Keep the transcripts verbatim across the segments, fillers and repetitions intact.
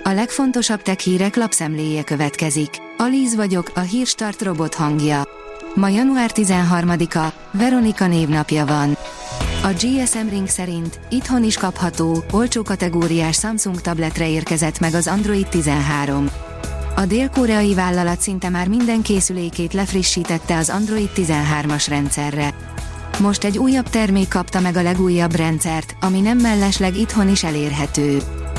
A legfontosabb tech hírek lapszemléje következik. Alíz vagyok, a Hírstart robot hangja. Ma január tizenharmadika, Veronika névnapja van. A gé es em Ring szerint itthon is kapható, olcsó kategóriás Samsung tabletre érkezett meg az Android tizenhárom. A dél-koreai vállalat szinte már minden készülékét lefrissítette az Android tizenhármas rendszerre. Most egy újabb termék kapta meg a legújabb rendszert, ami nem mellesleg itthon is elérhető.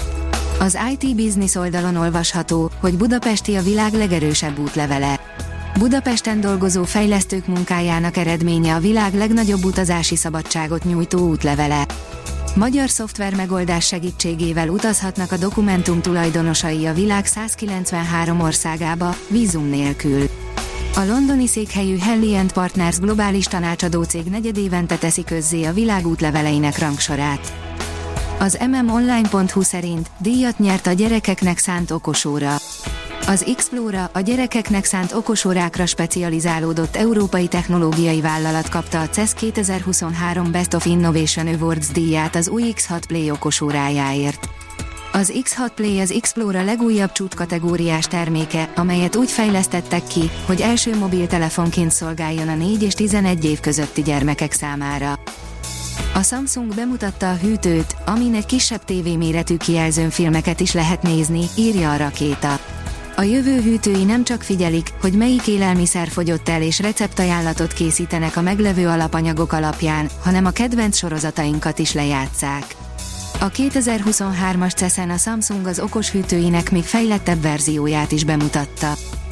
Az i té Business oldalon olvasható, hogy budapesti a világ legerősebb útlevele. Budapesten dolgozó fejlesztők munkájának eredménye a világ legnagyobb utazási szabadságot nyújtó útlevele. Magyar szoftver megoldás segítségével utazhatnak a dokumentum tulajdonosai a világ százkilencvenhárom országába, vízum nélkül. A londoni székhelyű Henley and Partners globális tanácsadó cég negyedévente teszi közzé a világ útleveleinek rangsorát. Az em em online pont hu szerint díjat nyert a gyerekeknek szánt okosóra. Az Xplora, a gyerekeknek szánt okosórákra specializálódott európai technológiai vállalat kapta a cé e es kétezer-huszonhárom Best of Innovation Awards díját az új iksz hat Play okosórájáért. Az iksz hat Play az Xplora legújabb csúcskategóriás terméke, amelyet úgy fejlesztettek ki, hogy első mobiltelefonként szolgáljon a négy és tizenegy év közötti gyermekek számára. A Samsung bemutatta a hűtőt, amin egy kisebb tévéméretű kijelzőn filmeket is lehet nézni, írja a Rakéta. A jövő hűtői nem csak figyelik, hogy melyik élelmiszer fogyott el és receptajánlatot készítenek a meglevő alapanyagok alapján, hanem a kedvenc sorozatainkat is lejátsszák. A kétezer-huszonhármas cé e es-en a Samsung az okos hűtőinek még fejlettebb verzióját is bemutatta.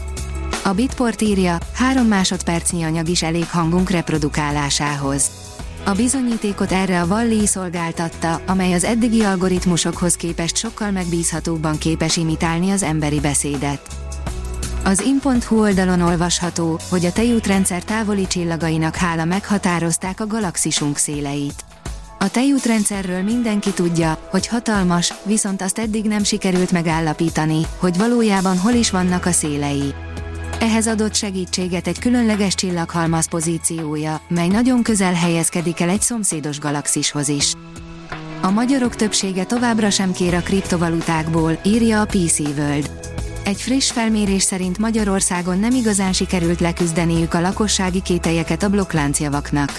A Bitport írja, három másodpercnyi anyag is elég hangunk reprodukálásához. A bizonyítékot erre a Wall-E szolgáltatta, amely az eddigi algoritmusokhoz képest sokkal megbízhatóbban képes imitálni az emberi beszédet. Az in pont hu oldalon olvasható, hogy a tejútrendszer távoli csillagainak hála meghatározták a galaxisunk széleit. A tejútrendszerről mindenki tudja, hogy hatalmas, viszont azt eddig nem sikerült megállapítani, hogy valójában hol is vannak a szélei. Ehhez adott segítséget egy különleges csillaghalmaz pozíciója, mely nagyon közel helyezkedik el egy szomszédos galaxishoz is. A magyarok többsége továbbra sem kér a kriptovalutákból, írja a pé cé World. Egy friss felmérés szerint Magyarországon nem igazán sikerült leküzdeniük a lakossági kételyeket a blokkláncjavaknak.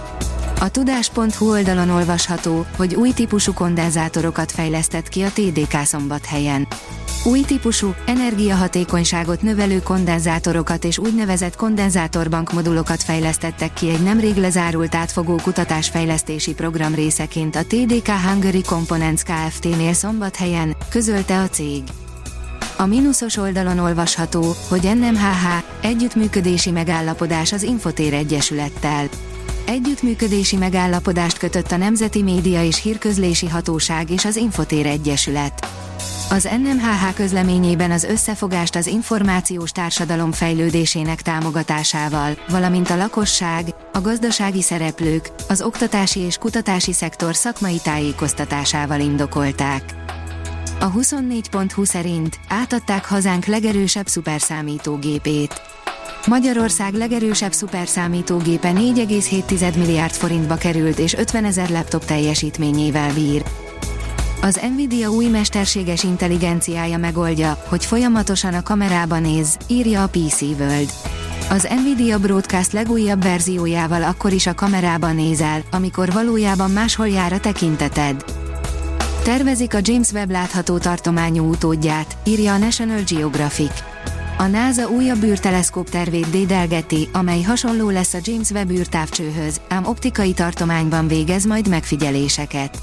A tudás pont hu oldalon olvasható, hogy új típusú kondenzátorokat fejlesztett ki a té dé ká Szombathelyen. Új típusú, energiahatékonyságot növelő kondenzátorokat és úgynevezett kondenzátorbank modulokat fejlesztettek ki egy nemrég lezárult átfogó kutatásfejlesztési program részeként a té dé ká Hungary Components Kft-nél Szombathelyen, közölte a cég. A mínuszos oldalon olvasható, hogy en em há há, együttműködési megállapodás az Infotér Egyesülettel. Együttműködési megállapodást kötött a Nemzeti Média és Hírközlési Hatóság és az Infotér Egyesület. Az en em há há közleményében az összefogást az információs társadalom fejlődésének támogatásával, valamint a lakosság, a gazdasági szereplők, az oktatási és kutatási szektor szakmai tájékoztatásával indokolták. A huszonnégy pont hu szerint átadták hazánk legerősebb szuperszámítógépét. Magyarország legerősebb szuperszámítógépe négy egész hét milliárd forintba került és ötvenezer laptop teljesítményével bír. Az Nvidia új mesterséges intelligenciája megoldja, hogy folyamatosan a kamerába néz, írja a pé cé World. Az Nvidia Broadcast legújabb verziójával akkor is a kamerába nézel, amikor valójában máshol jár a tekinteted. Tervezik a James Webb látható tartományú utódját, írja a National Geographic. A NASA újabb űrteleszkóp tervét dédelgeti, amely hasonló lesz a James Webb űrtávcsőhöz, ám optikai tartományban végez majd megfigyeléseket.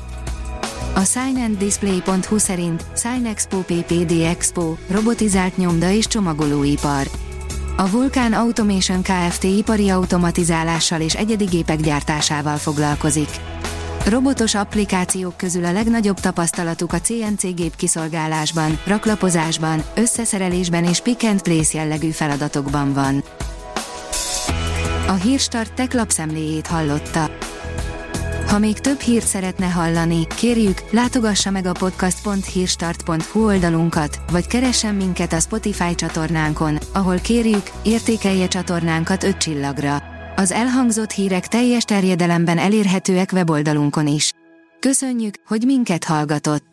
A Sign and Display pont hu szerint Signexpo pé pé dé Expo, robotizált nyomda és csomagolóipar. A Vulcan Automation Kft. Ipari automatizálással és egyedi gépek gyártásával foglalkozik. Robotos applikációk közül a legnagyobb tapasztalatuk a cé en cé gép kiszolgálásban, raklapozásban, összeszerelésben és pick and place jellegű feladatokban van. A Hírstart Tech lapszemléjét hallotta. Ha még több hírt szeretne hallani, kérjük, látogassa meg a podcast pont hírstart pont hu oldalunkat, vagy keressen minket a Spotify csatornánkon, ahol kérjük, értékelje csatornánkat öt csillagra. Az elhangzott hírek teljes terjedelemben elérhetőek weboldalunkon is. Köszönjük, hogy minket hallgatott!